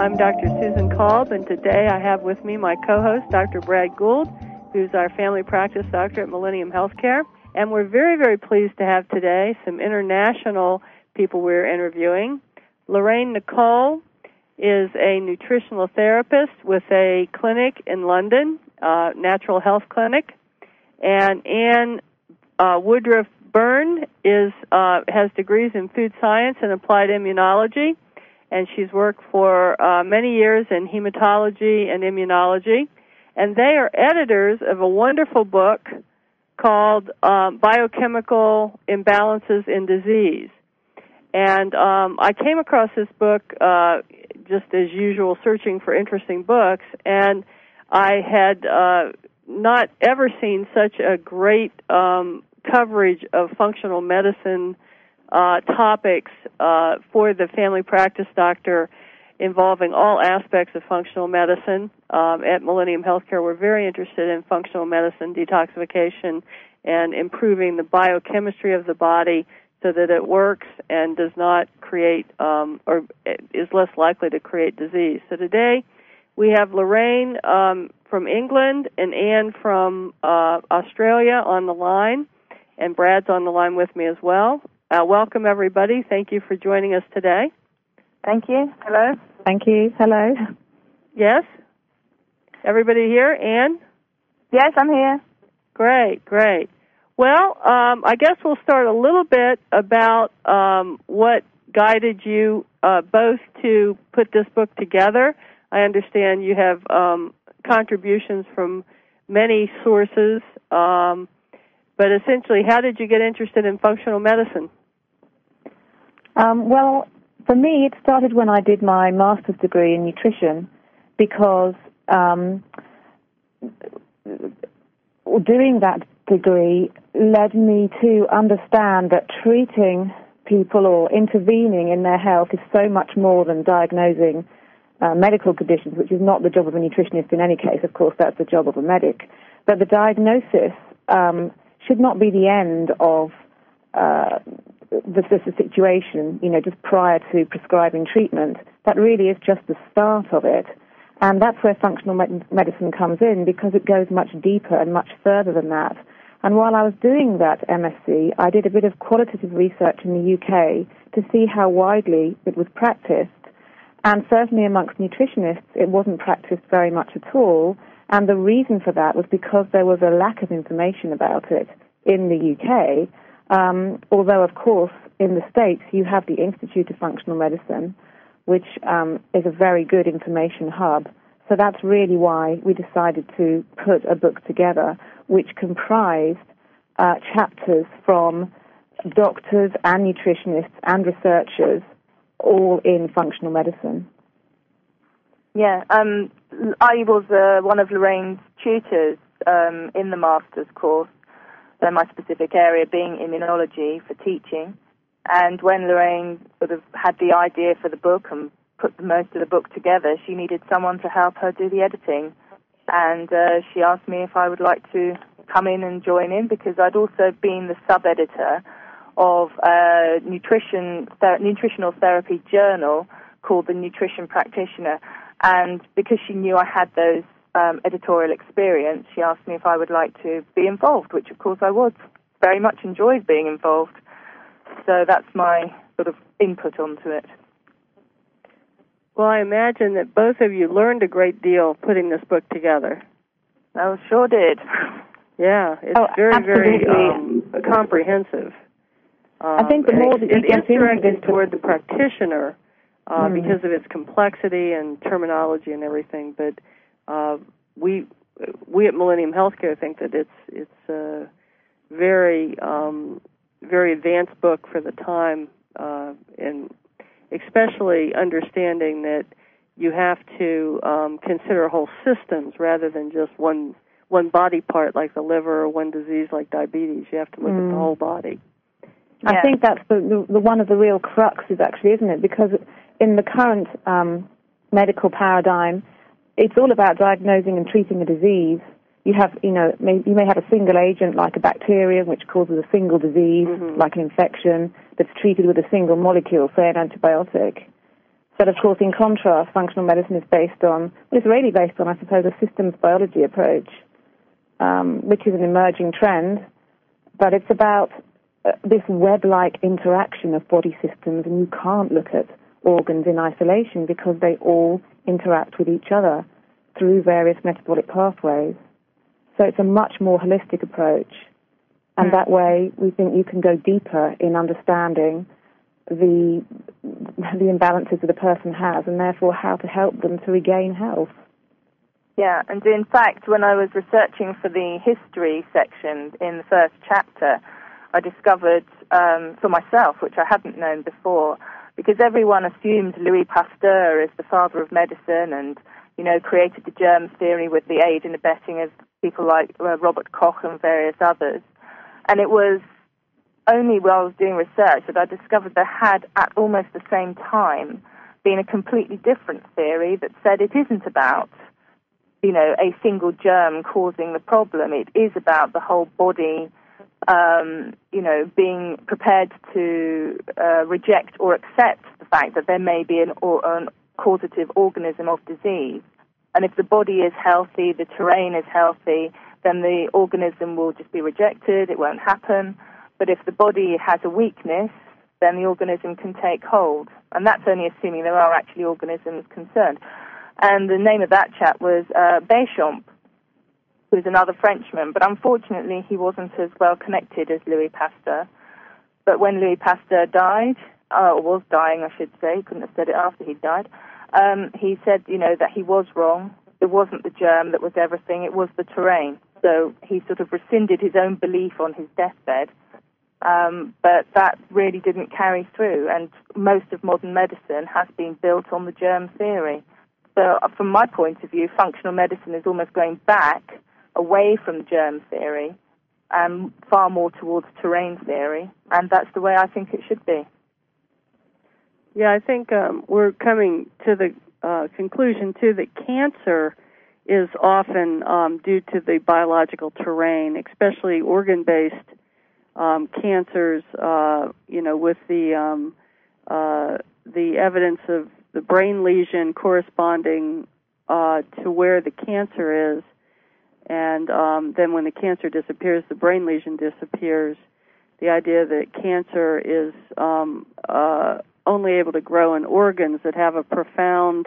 I'm Dr. Susan Kolb, and today I have with me my co-host, Dr. Brad Gould, who's our family practice doctor at Millennium Healthcare. And we're very, very pleased to have today some international people we're interviewing. Lorraine Nicole is a nutritional therapist with a clinic in London, Natural Health Clinic. And Anne Woodruff Byrne has degrees in food science and applied immunology, and she's worked for many years in hematology and immunology. And they are editors of a wonderful book called Biochemical Imbalances in Disease. And I came across this book just as usual, searching for interesting books, and I had not ever seen such a great coverage of functional medicine topics for the family practice doctor involving all aspects of functional medicine. At Millennium Healthcare, we're very interested in functional medicine, detoxification, and improving the biochemistry of the body so that it works and does not create or is less likely to create disease. So today we have Lorraine from England and Anne from Australia on the line, and Brad's on the line with me as well. Welcome, everybody. Thank you for joining us today. Thank you. Hello. Thank you. Hello. Yes? Everybody here? Anne? Yes, I'm here. Great, great. Well, I guess we'll start a little bit about what guided you both to put this book together. I understand you have contributions from many sources, but essentially, how did you get interested in functional medicine? Well, for me, it started when I did my master's degree in nutrition, because doing that degree led me to understand that treating people or intervening in their health is so much more than diagnosing medical conditions, which is not the job of a nutritionist in any case. Of course, that's the job of a medic. But the diagnosis should not be the end of the situation, just prior to prescribing treatment. That really is just the start of it. And that's where functional medicine comes in, because it goes much deeper and much further than that. And while I was doing that MSc, I did a bit of qualitative research in the UK to see how widely it was practiced. And certainly amongst nutritionists, it wasn't practiced very much at all. And the reason for that was because there was a lack of information about it in the UK. Although, of course, in the States, you have the Institute of Functional Medicine, which is a very good information hub. So that's really why we decided to put a book together which comprised chapters from doctors and nutritionists and researchers, all in functional medicine. Yeah, I was one of Lorraine's tutors in the master's course, my specific area being immunology for teaching. And when Lorraine sort of had the idea for the book and put most of the book together, she needed someone to help her do the editing. And she asked me if I would like to come in and join in, because I'd also been the sub-editor of a nutritional therapy journal called The Nutrition Practitioner. And because she knew I had those editorial experience, she asked me if I would like to be involved, which of course I would. Very much enjoyed being involved. So that's my sort of input onto it. Well, I imagine that both of you learned a great deal putting this book together. I sure did. Yeah, it's very, very comprehensive. I think the more that you get directed toward the practitioner because of its complexity and terminology and everything. But we at Millennium Healthcare think that it's a very very advanced book for the time, and especially understanding that you have to consider whole systems rather than just one body part like the liver or one disease like diabetes. You have to look at the whole body. Yeah. I think that's the one of the real cruxes, actually, isn't it? Because in the current medical paradigm, it's all about diagnosing and treating a disease. You have, you may have a single agent like a bacteria, which causes a single disease, like an infection, that's treated with a single molecule, say an antibiotic. But of course, in contrast, functional medicine is based on, well, it's really based on, I suppose, a systems biology approach, which is an emerging trend, but it's about this web-like interaction of body systems, and you can't look at organs in isolation because they all interact with each other through various metabolic pathways. So it's a much more holistic approach, and that way we think you can go deeper in understanding the imbalances that a person has, and therefore how to help them to regain health. Yeah, and in fact, when I was researching for the history section in the first chapter, I discovered for myself, which I hadn't known before, because everyone assumed Louis Pasteur is the father of medicine and, you know, created the germ theory with the aid and abetting of people like Robert Koch and various others. And it was only while I was doing research that I discovered there had, at almost the same time, been a completely different theory that said it isn't about, you know, a single germ causing the problem. It is about the whole body, you know, being prepared to reject or accept the fact that there may be an causative organism of disease. And if the body is healthy, the terrain is healthy, then the organism will just be rejected, it won't happen. But if the body has a weakness, then the organism can take hold. And that's only assuming there are actually organisms concerned. And the name of that chap was Béchamp, who's another Frenchman. But unfortunately, he wasn't as well connected as Louis Pasteur. But when Louis Pasteur died, or was dying, I should say, he couldn't have said it after he died, he said, you know, that he was wrong. It wasn't the germ that was everything, it was the terrain. So he sort of rescinded his own belief on his deathbed. But that really didn't carry through, and most of modern medicine has been built on the germ theory. So from my point of view, functional medicine is almost going back away from germ theory and far more towards terrain theory, and that's the way I think it should be. Yeah, I think we're coming to the conclusion, too, that cancer is often due to the biological terrain, especially organ-based cancers, you know, with the evidence of the brain lesion corresponding to where the cancer is, and then when the cancer disappears, the brain lesion disappears. The idea that cancer is only able to grow in organs that have a profound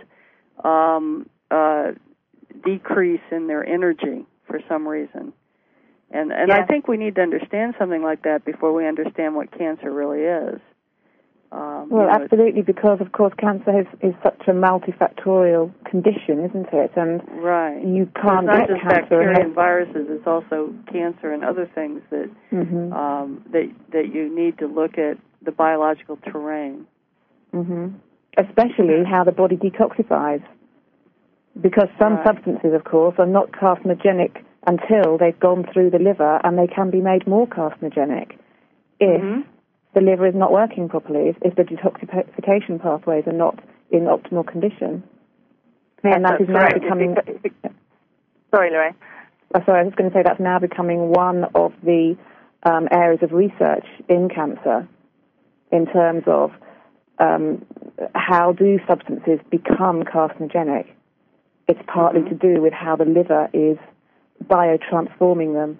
decrease in their energy for some reason. And yeah. I think we need to understand something like that before we understand what cancer really is. Well, absolutely, because, of course, cancer is such a multifactorial condition, isn't it? And right. You can't get cancer. It's not just bacteria and viruses, it's also cancer and other things that, that you need to look at the biological terrain. Especially how the body detoxifies. Because some substances, of course, are not carcinogenic until they've gone through the liver, and they can be made more carcinogenic if the liver is not working properly, if the detoxification pathways are not in optimal condition. Yes, and that is now becoming... Sorry, Lorraine. Sorry, I was going to say that's now becoming one of the areas of research in cancer in terms of how do substances become carcinogenic. It's partly to do with how the liver is biotransforming them.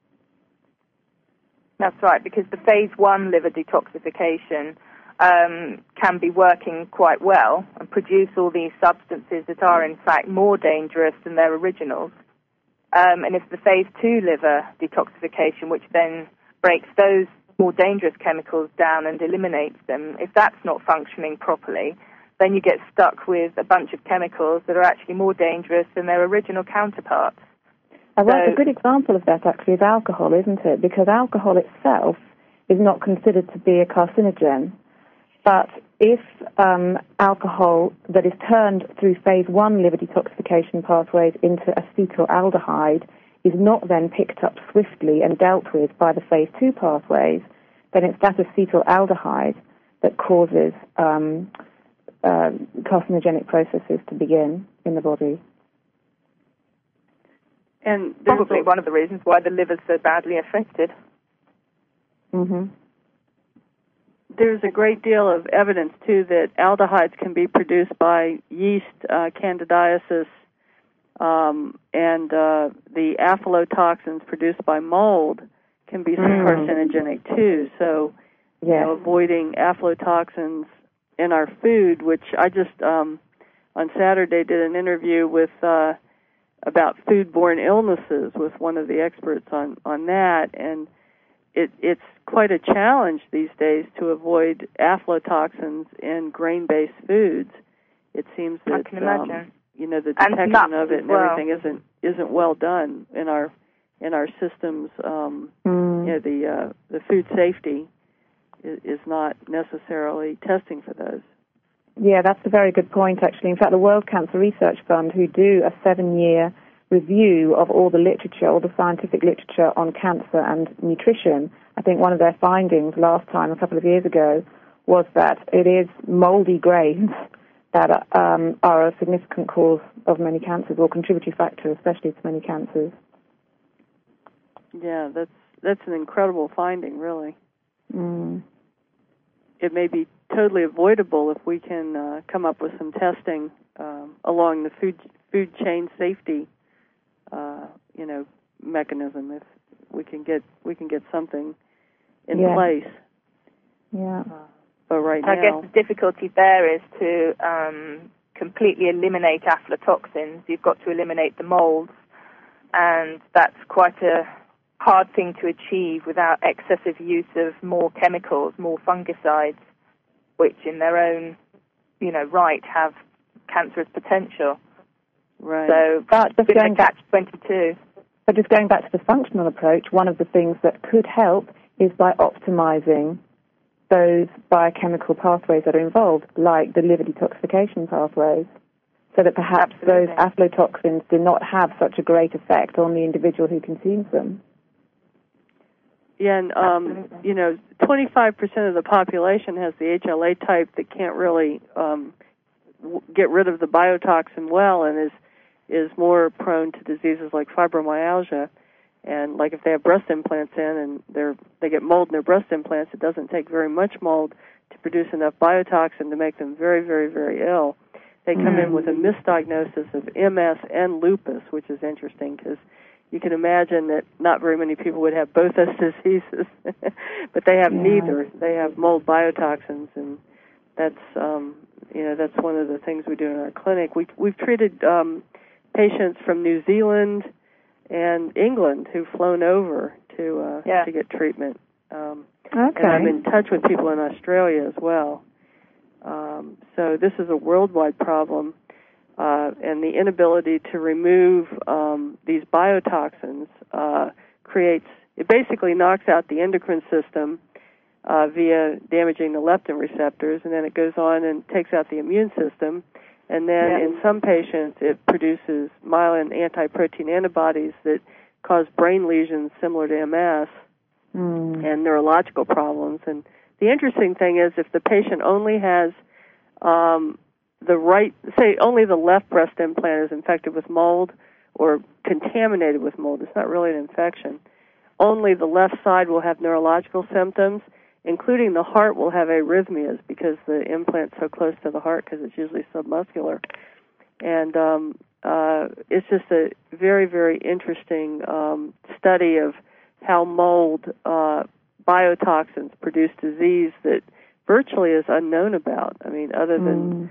That's right, because the phase 1 liver detoxification can be working quite well and produce all these substances that are, in fact, more dangerous than their originals. And if the phase 2 liver detoxification, which then breaks those more dangerous chemicals down and eliminates them, if that's not functioning properly, then you get stuck with a bunch of chemicals that are actually more dangerous than their original counterparts. Well, a good example of that, actually, is alcohol, isn't it? Because alcohol itself is not considered to be a carcinogen. But if alcohol that is turned through phase 1 liver detoxification pathways into acetaldehyde is not then picked up swiftly and dealt with by the phase 2 pathways, then it's that acetaldehyde that causes carcinogenic processes to begin in the body. And probably one of the reasons why the liver's so badly affected. there's a great deal of evidence, too, that aldehydes can be produced by yeast, candidiasis, and the aflatoxins produced by mold can be carcinogenic, too. So, avoiding aflatoxins in our food, which I just, on Saturday, did an interview with about foodborne illnesses with one of the experts on that, and it's quite a challenge these days to avoid aflatoxins in grain-based foods. It seems that I can imagine. The detection of it and everything isn't well done in our systems. The food safety is not necessarily testing for those. Yeah, that's a very good point, actually. In fact, the World Cancer Research Fund, who do a 7-year review of all the literature, all the scientific literature on cancer and nutrition, I think one of their findings last time, a couple of years ago, was that it is moldy grains that are a significant cause of many cancers, or contributory factor, especially to many cancers. Yeah, that's an incredible finding, really. It may be totally avoidable if we can come up with some testing along the food chain safety mechanism. If we can get something in place. Yeah. But right now, I guess the difficulty there is to completely eliminate aflatoxins. You've got to eliminate the molds, and that's quite a hard thing to achieve without excessive use of more chemicals, more fungicides, which in their own, right, have cancerous potential. Right. So but it's been a catch-22. But just going back to the functional approach, one of the things that could help is by optimizing those biochemical pathways that are involved, like the liver detoxification pathways, so that perhaps those aflatoxins do not have such a great effect on the individual who consumes them. Yeah, and 25% of the population has the HLA type that can't really get rid of the biotoxin well, and is more prone to diseases like fibromyalgia. And like if they have breast implants in and they get mold in their breast implants, it doesn't take very much mold to produce enough biotoxin to make them very, very, very ill. They come in with a misdiagnosis of MS and lupus, which is interesting because you can imagine that not very many people would have both those diseases, but they have neither. They have mold biotoxins, and that's that's one of the things we do in our clinic. We've treated patients from New Zealand and England who've flown over to get treatment. And I'm in touch with people in Australia as well. So this is a worldwide problem, and the inability to remove these biotoxins it basically knocks out the endocrine system via damaging the leptin receptors, and then it goes on and takes out the immune system. And then in some patients, it produces myelin anti-protein antibodies that cause brain lesions similar to MS and neurological problems. And the interesting thing is if the patient only has only the left breast implant is infected with mold or contaminated with mold, it's not really an infection, only the left side will have neurological symptoms, including the heart will have arrhythmias because the implant's so close to the heart because it's usually submuscular. And it's just a very, very interesting study of how mold biotoxins produce disease that virtually is unknown about. I mean, other than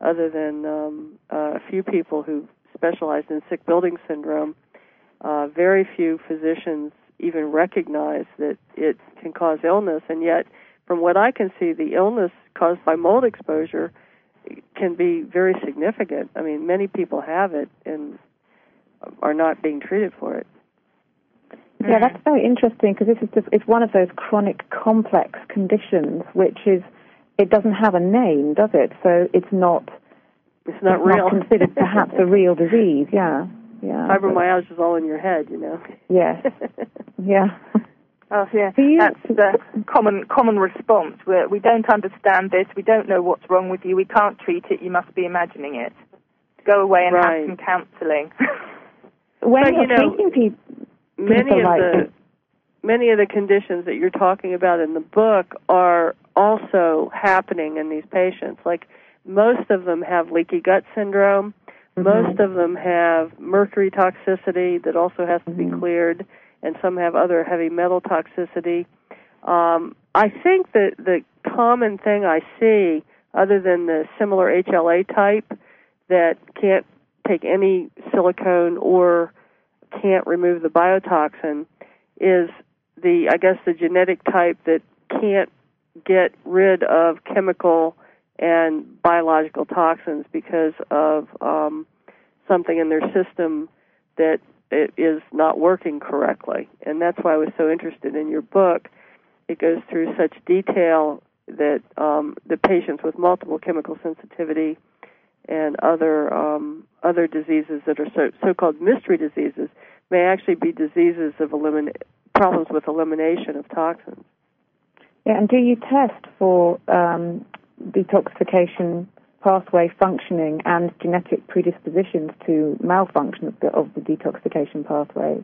a few people who specialize in sick building syndrome, very few physicians even recognize that it can cause illness, and yet, from what I can see, the illness caused by mold exposure can be very significant. I mean, many people have it and are not being treated for it. Yeah, that's very interesting because it's one of those chronic complex conditions which it doesn't have a name, does it? So it's not real. Not considered perhaps a real disease, yeah. Fibromyalgia is all in your head, Yes. Yeah. Oh, yeah. That's the common response. We don't understand this. We don't know what's wrong with you. We can't treat it. You must be imagining it. Go away and have some counselling. When you're treating people, many of the conditions that you're talking about in the book are also happening in these patients. Like most of them have leaky gut syndrome. Most of them have mercury toxicity that also has to be cleared, and some have other heavy metal toxicity. I think that the common thing I see, other than the similar HLA type that can't take any silicone or can't remove the biotoxin, is the genetic type that can't get rid of chemical and biological toxins because of something in their system that it is not working correctly. And that's why I was so interested in your book. It goes through such detail that the patients with multiple chemical sensitivity and other diseases that are so-called mystery diseases may actually be diseases of problems with elimination of toxins. Yeah, and do you test for detoxification pathway functioning and genetic predispositions to malfunction of the detoxification pathways?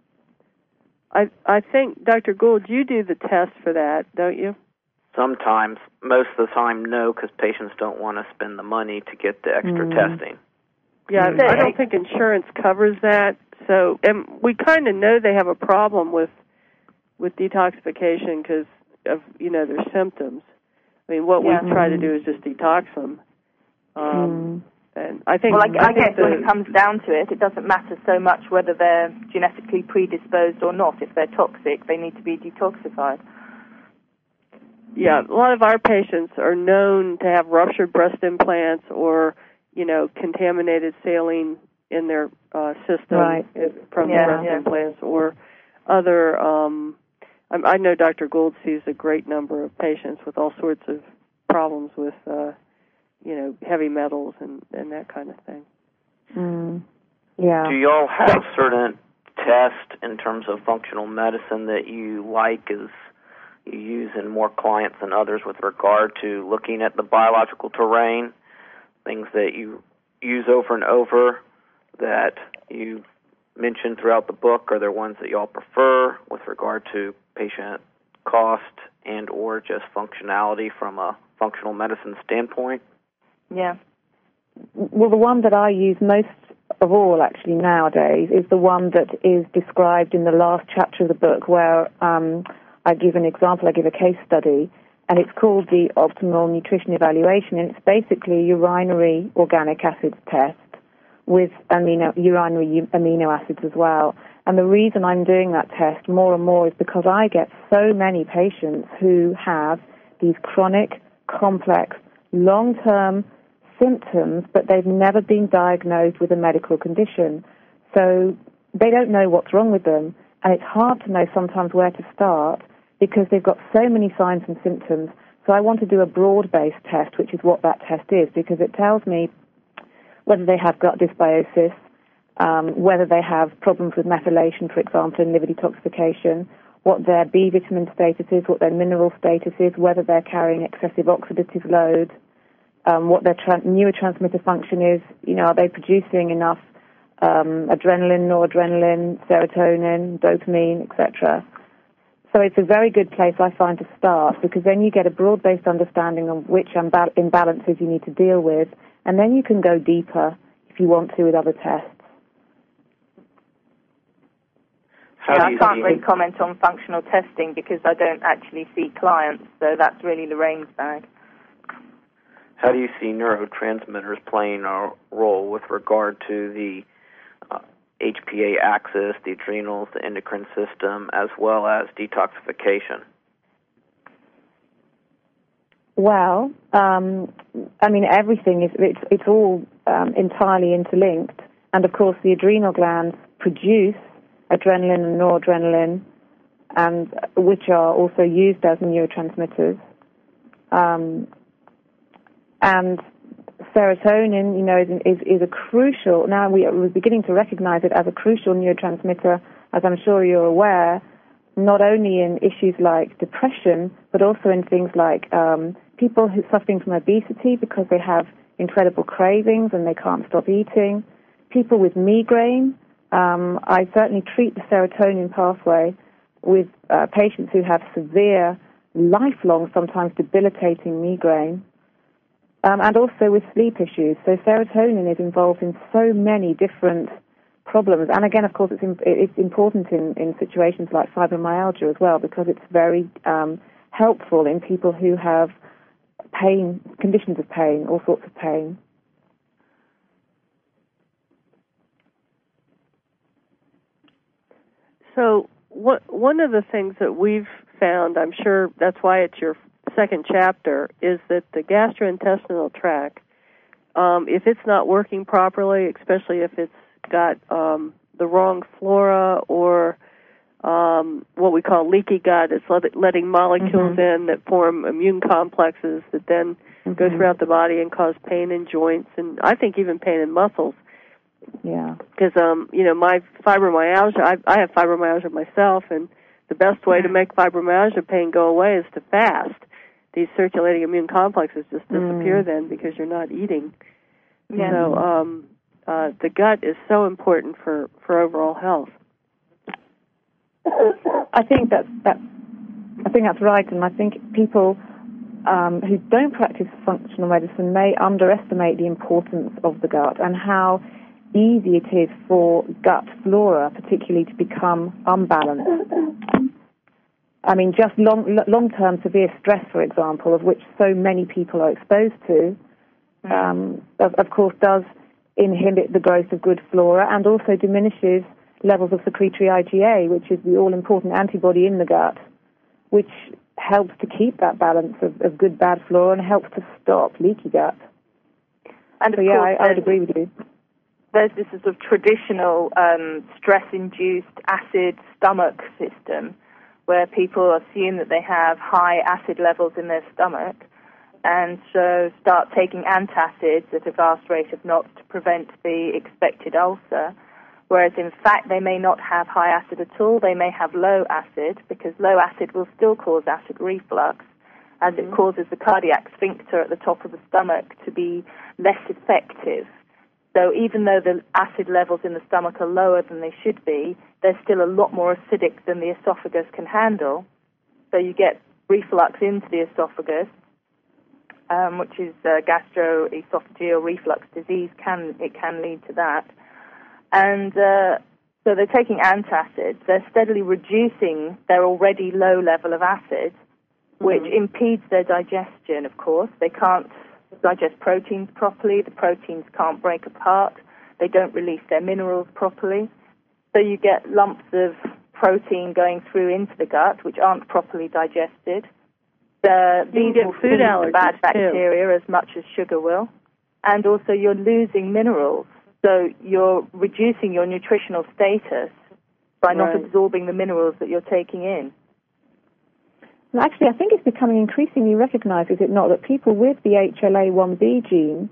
I think, Dr. Gould, you do the test for that, don't you? Sometimes. Most of the time, no, because patients don't want to spend the money to get the extra testing. Yeah, I don't think insurance covers that. So, and we kind of know they have a problem with detoxification because of, their symptoms. I mean, what we try to do is just detox them. And I think, I guess when it comes down to it, it doesn't matter so much whether they're genetically predisposed or not. If they're toxic, they need to be detoxified. Yeah, a lot of our patients are known to have ruptured breast implants or, contaminated saline in their system from the breast implants or other. I know Dr. Gould sees a great number of patients with all sorts of problems with, heavy metals and that kind of thing. Yeah. Do you all have certain tests in terms of functional medicine that you like as you use in more clients than others with regard to looking at the biological terrain, things that you use over and over that you mentioned throughout the book? Are there ones that you all prefer with regard to patient cost and or just functionality from a functional medicine standpoint? Yeah. Well, the one that I use most of all, actually, nowadays, is the one that is described in the last chapter of the book where I give an example, I give a case study, and it's called the Optimal Nutrition Evaluation, and it's basically a urinary organic acids test with urinary amino acids as well. And the reason I'm doing that test more and more is because I get so many patients who have these chronic, complex, long-term symptoms, but they've never been diagnosed with a medical condition. So they don't know what's wrong with them, and it's hard to know sometimes where to start because they've got so many signs and symptoms. So I want to do a broad-based test, which is what that test is, because it tells me whether they have gut dysbiosis, whether they have problems with methylation, for example, in liver detoxification, what their B vitamin status is, what their mineral status is, whether they're carrying excessive oxidative load, what their neurotransmitter function is, are they producing enough adrenaline, noradrenaline, serotonin, dopamine, etc. So it's a very good place, I find, to start, because then you get a broad-based understanding of which imbalances you need to deal with, and then you can go deeper if you want to with other tests. I can't really comment on functional testing because I don't actually see clients, so that's really Lorraine's bag. How do you see neurotransmitters playing a role with regard to the HPA axis, the adrenals, the endocrine system, as well as detoxification? Well, everything it's all entirely interlinked, and of course the adrenal glands produce adrenaline and noradrenaline, and which are also used as neurotransmitters. And serotonin, is a crucial. Now we're beginning to recognize it as a crucial neurotransmitter, as I'm sure you're aware, not only in issues like depression, but also in things like people who are suffering from obesity because they have incredible cravings and they can't stop eating. People with migraine. I certainly treat the serotonin pathway with patients who have severe lifelong, sometimes debilitating migraine, and also with sleep issues. So serotonin is involved in so many different problems. And again, of course, it's important in situations like fibromyalgia as well, because it's very helpful in people who have pain, conditions of pain, all sorts of pain. So one of the things that we've found, I'm sure that's why it's your second chapter, is that the gastrointestinal tract, if it's not working properly, especially if it's got the wrong flora or what we call leaky gut, it's letting molecules in that form immune complexes that then go throughout the body and cause pain in joints, and I think even pain in muscles. Yeah. Because, my fibromyalgia, I have fibromyalgia myself, and the best way to make fibromyalgia pain go away is to fast. These circulating immune complexes just disappear then because you're not eating. Yeah. So the gut is so important for overall health. I think that's right, and I think people who don't practice functional medicine may underestimate the importance of the gut and how easy it is for gut flora, particularly, to become unbalanced. I mean, just long-term severe stress, for example, of which so many people are exposed to, of course, does inhibit the growth of good flora and also diminishes levels of secretory IgA, which is the all-important antibody in the gut, which helps to keep that balance of good-bad flora and helps to stop leaky gut. And so, yeah, I would agree with you. There's this sort of traditional stress-induced acid stomach system where people assume that they have high acid levels in their stomach and so start taking antacids at a vast rate of knots to prevent the expected ulcer, whereas in fact they may not have high acid at all. They may have low acid, because low acid will still cause acid reflux, as it causes the cardiac sphincter at the top of the stomach to be less effective. So even though the acid levels in the stomach are lower than they should be, they're still a lot more acidic than the esophagus can handle. So you get reflux into the esophagus, which is gastroesophageal reflux disease. It can lead to that. And so they're taking antacids. They're steadily reducing their already low level of acid, which impedes their digestion, of course. They can't digest proteins properly. The proteins can't break apart. They don't release their minerals properly. So you get lumps of protein going through into the gut, which aren't properly digested. These will food allergies, bad bacteria as much as sugar will. And also you're losing minerals. So you're reducing your nutritional status by not absorbing the minerals that you're taking in. Well, actually, I think it's becoming increasingly recognized, is it not, that people with the HLA-1b gene,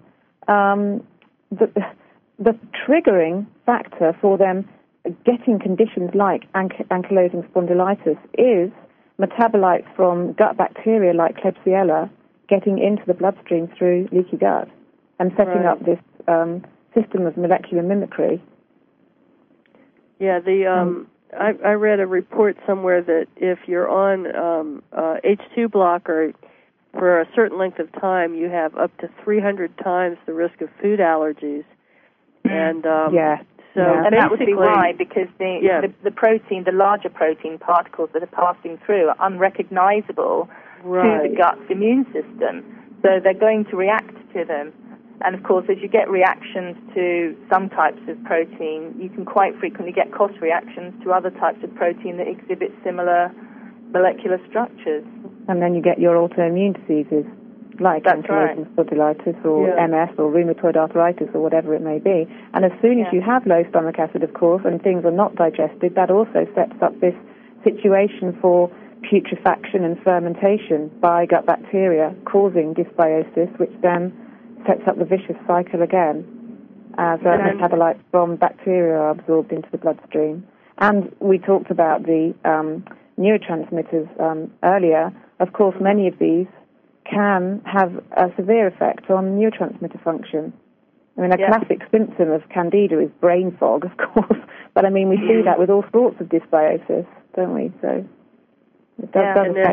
the triggering factor for them getting conditions like ankylosing spondylitis is metabolites from gut bacteria like Klebsiella getting into the bloodstream through leaky gut and setting up this system of molecular mimicry. Yeah, I read a report somewhere that if you're on H2 blocker for a certain length of time, you have up to 300 times the risk of food allergies. And and that would be why, because the protein, the larger protein particles that are passing through are unrecognizable to the gut's immune system. So they're going to react to them. And, of course, as you get reactions to some types of protein, you can quite frequently get cross reactions to other types of protein that exhibit similar molecular structures. And then you get your autoimmune diseases, like ankylosing spondylitis or MS or rheumatoid arthritis or whatever it may be. And as soon as you have low stomach acid, of course, and things are not digested, that also sets up this situation for putrefaction and fermentation by gut bacteria, causing dysbiosis, which then sets up the vicious cycle again as metabolites from bacteria are absorbed into the bloodstream. And we talked about the neurotransmitters earlier. Of course, many of these can have a severe effect on neurotransmitter function. I mean, a classic symptom of candida is brain fog, of course, but I mean, we see that with all sorts of dysbiosis, don't we? So it does affect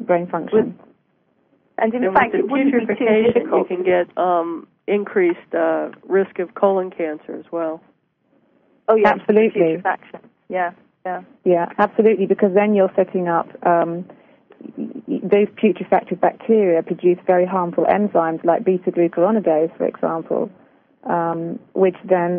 brain function. And in fact, with it wouldn't be too putrefaction, difficult. you can get increased risk of colon cancer as well. Oh, yeah, absolutely. Putrefaction. Yeah. Yeah, absolutely, because then you're setting up those putrefacted bacteria produce very harmful enzymes like beta-glucuronidase, for example, which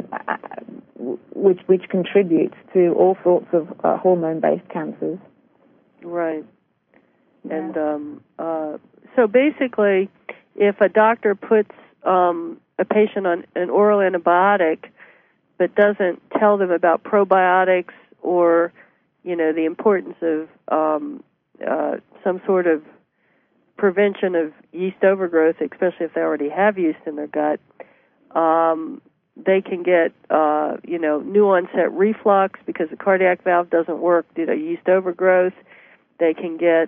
contributes to all sorts of hormone-based cancers. Right. Yeah. And so basically, if a doctor puts a patient on an oral antibiotic but doesn't tell them about probiotics or, the importance of some sort of prevention of yeast overgrowth, especially if they already have yeast in their gut, they can get, new onset reflux because the cardiac valve doesn't work due to yeast overgrowth. They can get,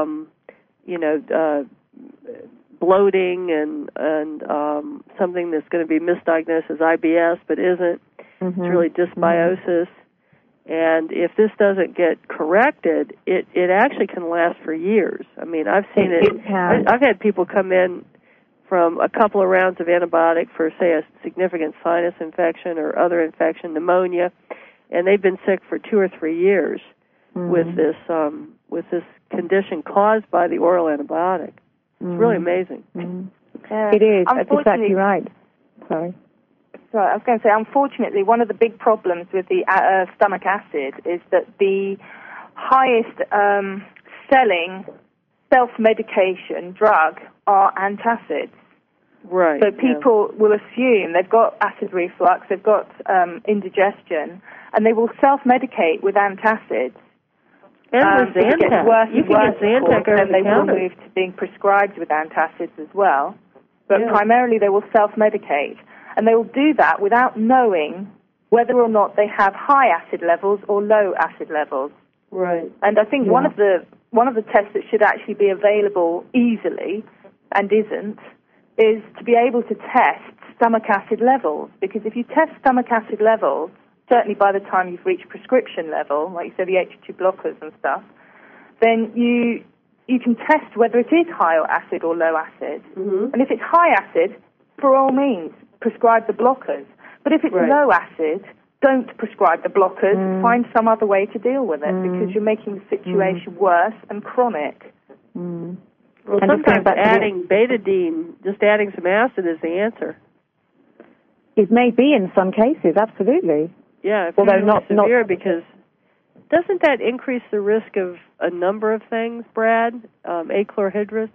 bloating and something that's going to be misdiagnosed as IBS but isn't. Mm-hmm. It's really dysbiosis. And if this doesn't get corrected, it actually can last for years. I mean, I've seen it. I've had people come in from a couple of rounds of antibiotic for, say, a significant sinus infection or other infection, pneumonia, and they've been sick for 2 or 3 years with this condition caused by the oral antibiotic. It's really amazing. It is. That's exactly right. Sorry. So I was going to say, unfortunately, one of the big problems with the stomach acid is that the highest selling self-medication drug are antacids. Right. So people will assume they've got acid reflux, they've got indigestion, and they will self-medicate with antacids. And with Zantac. You can get Zantac over the counter. Then they will move to being prescribed with antacids as well. But primarily they will self-medicate. And they will do that without knowing whether or not they have high acid levels or low acid levels. Right. And I think one of the tests that should actually be available easily and isn't is to be able to test stomach acid levels. Because if you test stomach acid levels, certainly by the time you've reached prescription level, like you said, the H2 blockers and stuff, then you can test whether it is high acid or low acid. Mm-hmm. And if it's high acid, for all means, prescribe the blockers. But if it's low acid, don't prescribe the blockers. Find some other way to deal with it because you're making the situation worse and chronic. Well, sometimes adding betadine, just adding some acid is the answer. It may be in some cases, absolutely. Yeah, if it's really severe, because doesn't that increase the risk of a number of things, Brad? Achlorhydrous?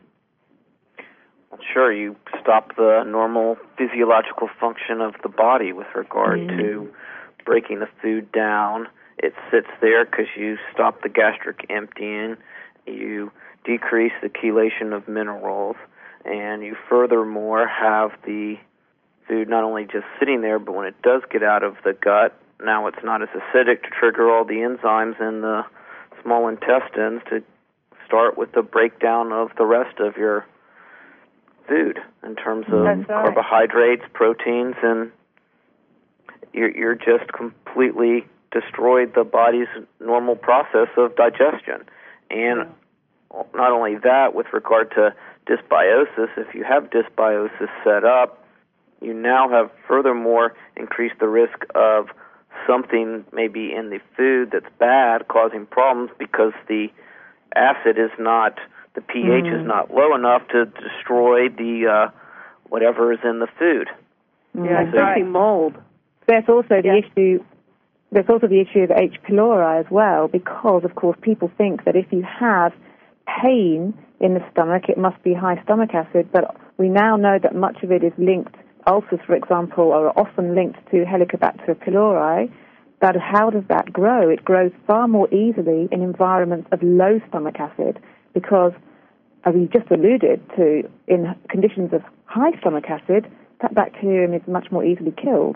Sure, you stop the normal physiological function of the body with regard to breaking the food down. It sits there because you stop the gastric emptying, you decrease the chelation of minerals, and you furthermore have the food not only just sitting there, but when it does get out of the gut, now it's not as acidic to trigger all the enzymes in the small intestines to start with the breakdown of the rest of your food in terms of carbohydrates, proteins, and you're just completely destroyed the body's normal process of digestion. And not only that, with regard to dysbiosis, if you have dysbiosis set up, you now have furthermore increased the risk of something maybe in the food that's bad causing problems because the acid is not, the pH is not low enough to destroy the whatever is in the food. Yeah, especially mold. There's also the issue. There's also the issue of H. pylori as well, because of course people think that if you have pain in the stomach, it must be high stomach acid. But we now know that much of it is linked. Ulcers, for example, are often linked to Helicobacter pylori. But how does that grow? It grows far more easily in environments of low stomach acid because, as you just alluded to, in conditions of high stomach acid, that bacterium is much more easily killed.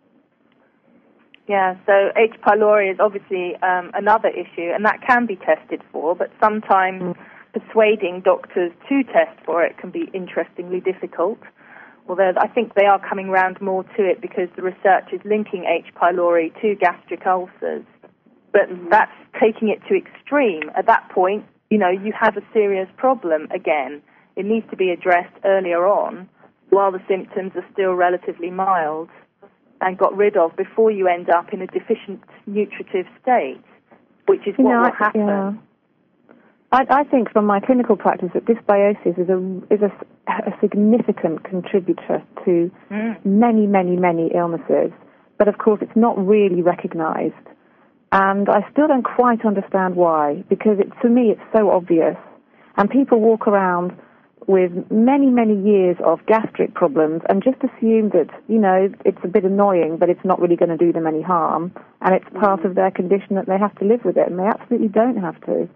Yeah, so H. pylori is obviously another issue, and that can be tested for, but sometimes persuading doctors to test for it can be interestingly difficult. Although I think they are coming round more to it because the research is linking H. pylori to gastric ulcers. But that's taking it to extreme. At that point, you have a serious problem again. It needs to be addressed earlier on while the symptoms are still relatively mild and got rid of before you end up in a deficient nutritive state, which is what will happen. Yeah. I think from my clinical practice that dysbiosis is a significant contributor to many, many, many illnesses. But, of course, it's not really recognized. And I still don't quite understand why, because to me it's so obvious. And people walk around with many, many years of gastric problems and just assume that, it's a bit annoying, but it's not really going to do them any harm. And it's part of their condition that they have to live with it, and they absolutely don't have to.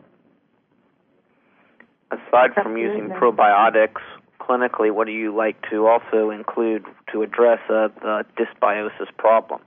Aside from using probiotics clinically, what do you like to also include to address the dysbiosis problem?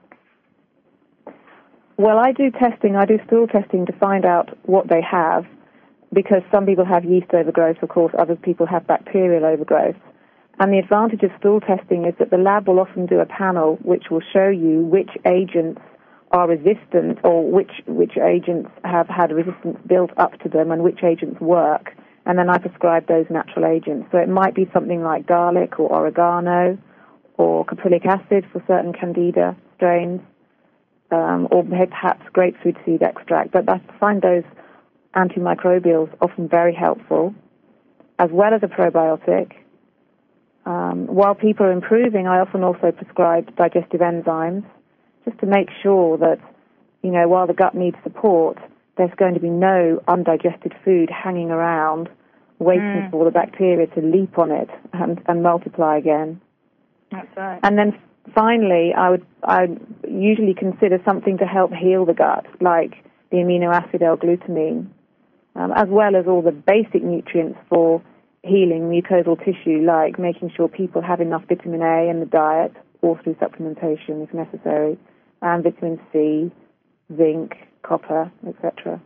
Well, I do testing. I do stool testing to find out what they have, because some people have yeast overgrowth, of course, other people have bacterial overgrowth. And the advantage of stool testing is that the lab will often do a panel which will show you which agents are resistant or which agents have had resistance built up to them and which agents work. And then I prescribe those natural agents. So it might be something like garlic or oregano or caprylic acid for certain candida strains, or perhaps grapefruit seed extract. But I find those antimicrobials often very helpful, as well as a probiotic. While people are improving, I often also prescribe digestive enzymes, just to make sure that, while the gut needs support, there's going to be no undigested food hanging around waiting for the bacteria to leap on it and multiply again. That's right. And then finally, I usually consider something to help heal the gut, like the amino acid L-glutamine, as well as all the basic nutrients for healing mucosal tissue, like making sure people have enough vitamin A in the diet or through supplementation if necessary, and vitamin C, zinc, copper, etc.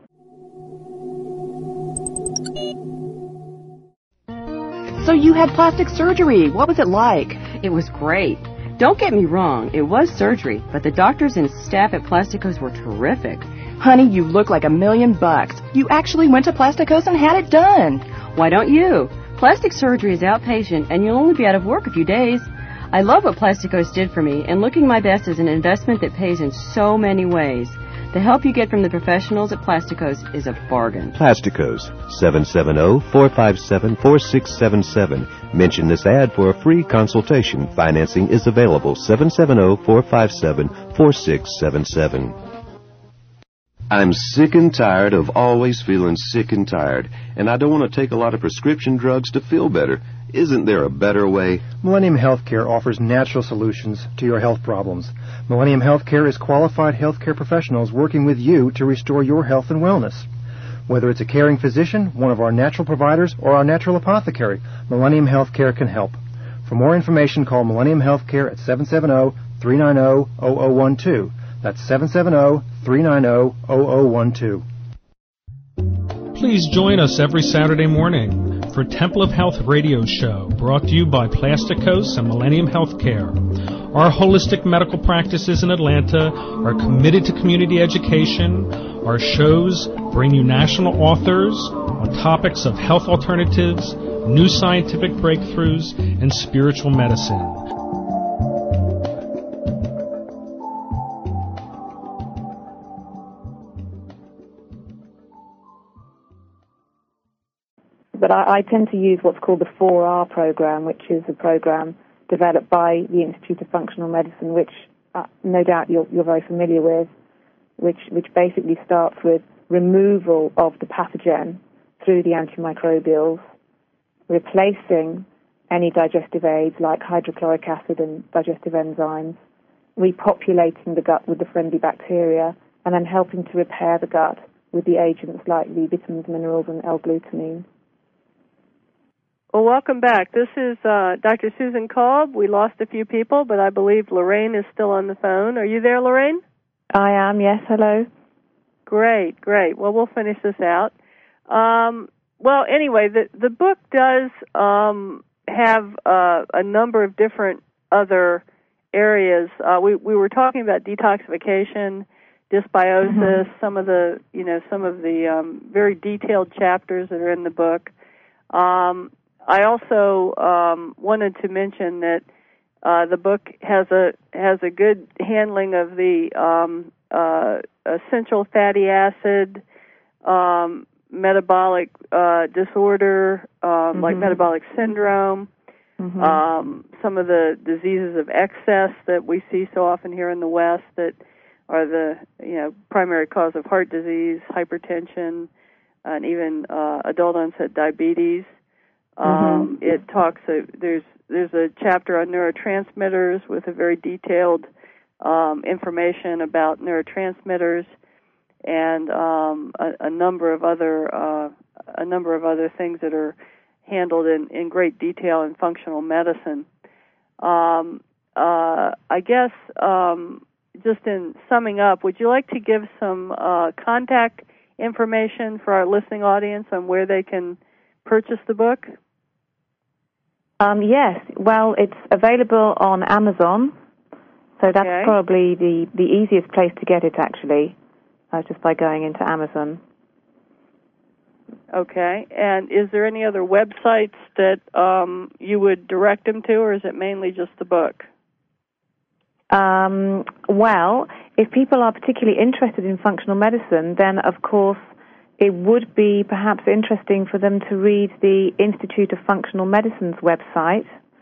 So you had plastic surgery. What was it like? It was great. Don't get me wrong, it was surgery, but the doctors and staff at Plasticos were terrific. Honey, you look like $1,000,000. You actually went to Plasticos and had it done. Why don't you? Plastic surgery is outpatient, and you'll only be out of work a few days. I love what Plasticos did for me, and looking my best is an investment that pays in so many ways. The help you get from the professionals at Plasticos is a bargain. Plasticos, 770-457-4677. Mention this ad for a free consultation. Financing is available, 770-457-4677. I'm sick and tired of always feeling sick and tired, and I don't want to take a lot of prescription drugs to feel better. Isn't there a better way? Millennium Healthcare offers natural solutions to your health problems. Millennium Healthcare is qualified healthcare professionals working with you to restore your health and wellness. Whether it's a caring physician, one of our natural providers, or our natural apothecary, Millennium Healthcare can help. For more information, call Millennium Healthcare at 770-390-0012. That's 770-390-0012. Please join us every Saturday morning for Temple of Health radio show, brought to you by Plasticos and Millennium Healthcare. Our holistic medical practices in Atlanta are committed to community education. Our shows bring you national authors on topics of health alternatives, new scientific breakthroughs, and spiritual medicine. But I tend to use what's called the 4R program, which is a program developed by the Institute of Functional Medicine, which no doubt you're very familiar with, which basically starts with removal of the pathogen through the antimicrobials, replacing any digestive aids like hydrochloric acid and digestive enzymes, repopulating the gut with the friendly bacteria, and then helping to repair the gut with the agents like the vitamins, minerals, and L-glutamine. Well, welcome back. This is Dr. Susan Kolb. We lost a few people, but I believe Lorraine is still on the phone. Are you there, Lorraine? I am, yes. Hello. Great. Well, we'll finish this out. Well, anyway, the book does have a number of different other areas. We were talking about detoxification, dysbiosis, some of the very detailed chapters that are in the book. I also wanted to mention that the book has a good handling of the essential fatty acid, metabolic disorder, like metabolic syndrome, some of the diseases of excess that we see so often here in the West that are the primary cause of heart disease, hypertension, and even adult onset diabetes. It talks. There's a chapter on neurotransmitters with a very detailed information about neurotransmitters and a number of other things that are handled in great detail in functional medicine. I guess just in summing up, would you like to give some contact information for our listening audience on where they can purchase the book? Yes. Well, it's available on Amazon, so that's probably the easiest place to get it, actually, just by going into Amazon. Okay. And is there any other websites that you would direct them to, or is it mainly just the book? Well, if people are particularly interested in functional medicine, then, of course, it would be perhaps interesting for them to read the Institute of Functional Medicine's website,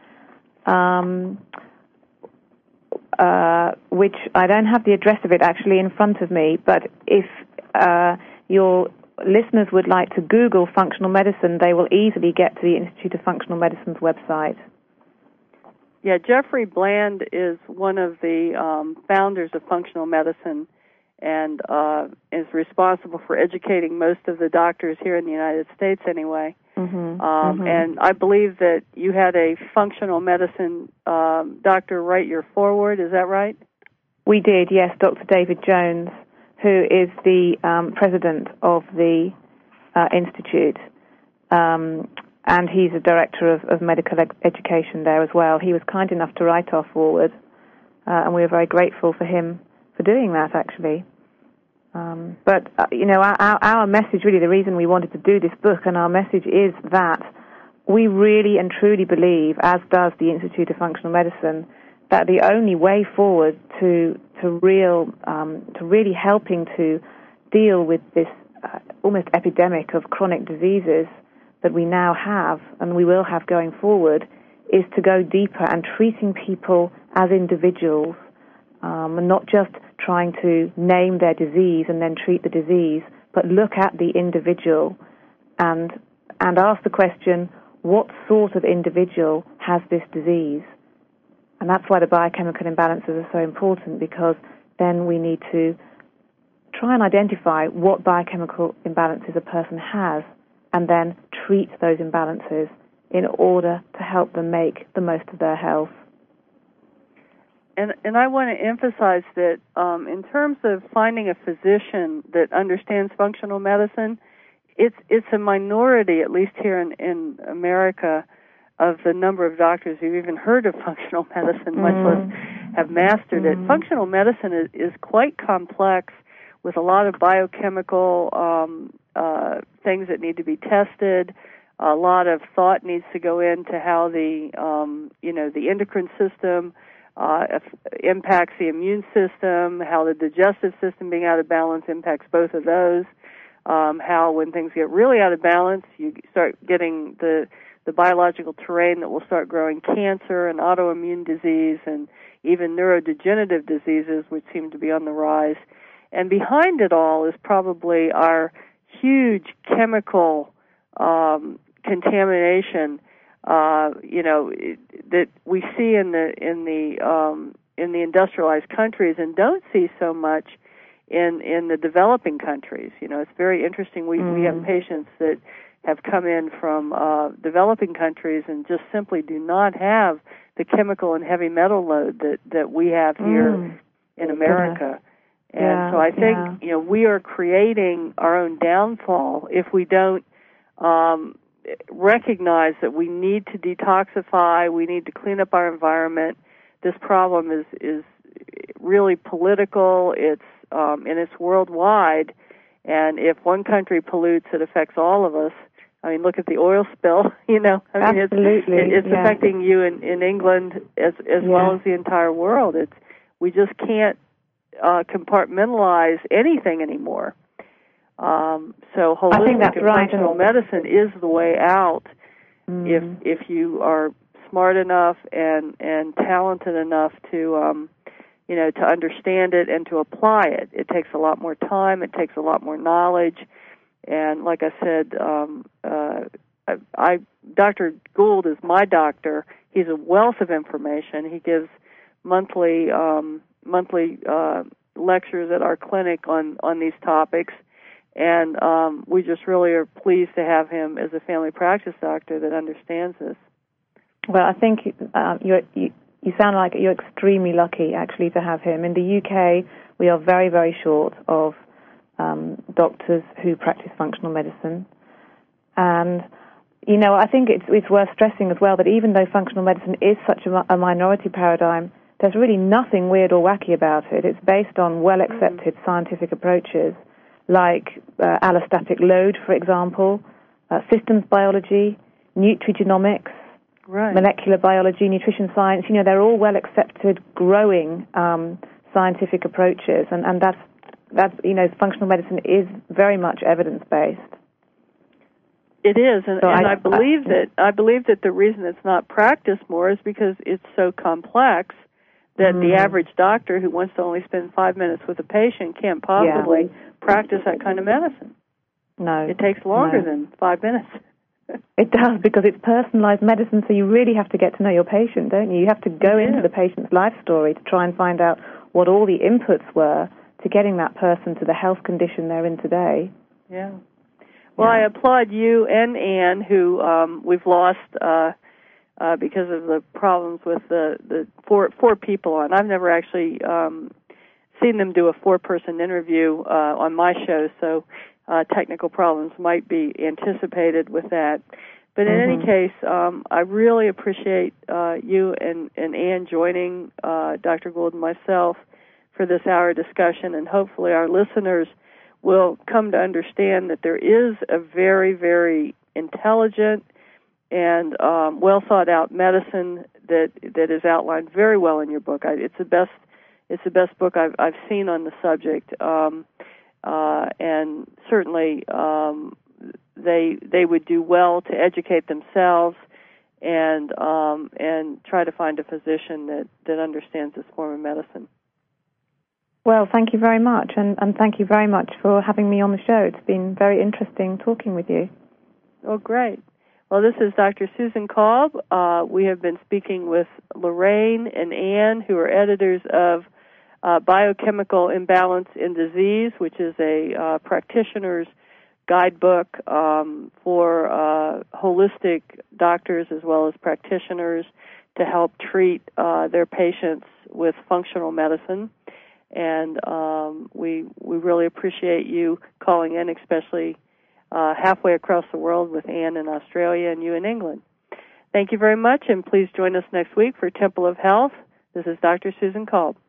which I don't have the address of it actually in front of me, but if your listeners would like to Google functional medicine, they will easily get to the Institute of Functional Medicine's website. Yeah, Jeffrey Bland is one of the founders of functional medicine and is responsible for educating most of the doctors here in the United States anyway. And I believe that you had a functional medicine doctor write your foreword, is that right? We did, yes, Dr. David Jones, who is the president of the Institute. And he's a director of medical education there as well. He was kind enough to write our foreword, and we were very grateful for him for doing that, actually. But our message, really, the reason we wanted to do this book, and our message is that we really and truly believe, as does the Institute of Functional Medicine, that the only way forward to really helping to deal with this almost epidemic of chronic diseases that we now have and we will have going forward is to go deeper and treating people as individuals, and not just trying to name their disease and then treat the disease, but look at the individual and ask the question, what sort of individual has this disease? And that's why the biochemical imbalances are so important, because then we need to try and identify what biochemical imbalances a person has and then treat those imbalances in order to help them make the most of their health. And I want to emphasize that in terms of finding a physician that understands functional medicine, it's a minority, at least here in America, of the number of doctors who've even heard of functional medicine, much less have mastered it. Functional medicine is quite complex with a lot of biochemical things that need to be tested. A lot of thought needs to go into how the endocrine system impacts the immune system, how the digestive system being out of balance impacts both of those, how when things get really out of balance, you start getting the biological terrain that will start growing cancer and autoimmune disease and even neurodegenerative diseases, which seem to be on the rise. And behind it all is probably our huge chemical contamination, that we see in the industrialized countries and don't see so much in the developing countries. It's very interesting. We have patients that have come in from developing countries and just simply do not have the chemical and heavy metal load that we have here in America. And so I think we are creating our own downfall if we don't recognize that we need to detoxify, we need to clean up our environment. This problem is really political, it's and it's worldwide. And if one country pollutes, it affects all of us. I mean, look at the oil spill. You know, I mean, absolutely, it's affecting you in England as well as the entire world. We just can't compartmentalize anything anymore. So holistic and functional medicine is the way out if you are smart enough and talented enough to to understand it and to apply it. It takes a lot more time. It takes a lot more knowledge. And like I said, Dr. Gould is my doctor. He's a wealth of information. He gives monthly lectures at our clinic on these topics. And we just really are pleased to have him as a family practice doctor that understands this. Well, I think you sound like you're extremely lucky, actually, to have him. In the UK, we are very, very short of doctors who practice functional medicine. And, I think it's worth stressing as well that even though functional medicine is such a minority paradigm, there's really nothing weird or wacky about it. It's based on well-accepted scientific approaches like allostatic load, for example, systems biology, nutrigenomics, molecular biology, nutrition science. They're all well-accepted, growing scientific approaches, and that's functional medicine is very much evidence-based. It is, and I believe that the reason it's not practiced more is because it's so complex that the average doctor who wants to only spend 5 minutes with a patient can't possibly practice that kind of medicine. No. It takes longer than 5 minutes. It does, because it's personalized medicine, so you really have to get to know your patient, don't you? You have to go into the patient's life story to try and find out what all the inputs were to getting that person to the health condition they're in today. Yeah. Well, I applaud you and Anne, who we've lost because of the problems with the four people on. I've never actually seen them do a 4-person interview on my show, so technical problems might be anticipated with that. But in any case, I really appreciate you and Anne joining Dr. Gould and myself for this hour discussion, and hopefully our listeners will come to understand that there is a very, very intelligent and well thought out medicine that is outlined very well in your book. It's the best book I've seen on the subject, and certainly they would do well to educate themselves and try to find a physician that understands this form of medicine. Well, thank you very much, and thank you very much for having me on the show. It's been very interesting talking with you. Oh, great. Well, this is Dr. Susan Kolb. We have been speaking with Lorraine and Anne, who are editors of Biochemical Imbalance in Disease, which is a practitioner's guidebook for holistic doctors as well as practitioners to help treat their patients with functional medicine. And we really appreciate you calling in, especially halfway across the world with Anne in Australia and you in England. Thank you very much, and please join us next week for Temple of Health. This is Dr. Susan Kolb.